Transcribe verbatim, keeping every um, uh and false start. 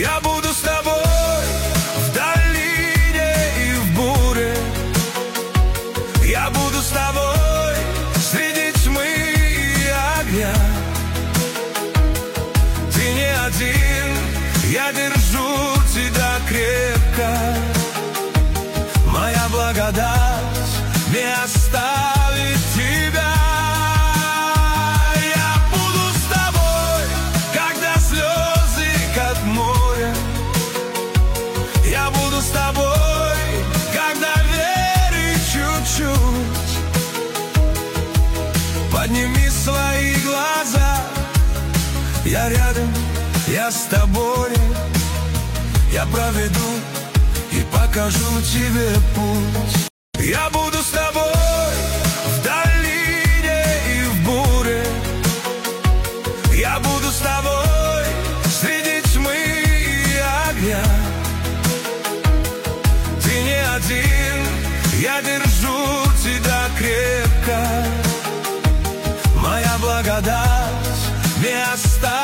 Я буду с тобой в долине и в буре. Я буду с тобой среди тьмы и огня. Ты не один, я держу тебя крепко. Моя благодать не оставит тебя. Я буду с тобой, когда слезы как море. Я буду с тобой, когда веры чуть-чуть. Подними свои глаза, я рядом, я с тобой. Я проведу и покажу тебе путь. Я буду с тобой в долине и в буре. Я буду с тобой среди тьмы и огня. Ты не один, я держу тебя крепко. Моя благодать не оставит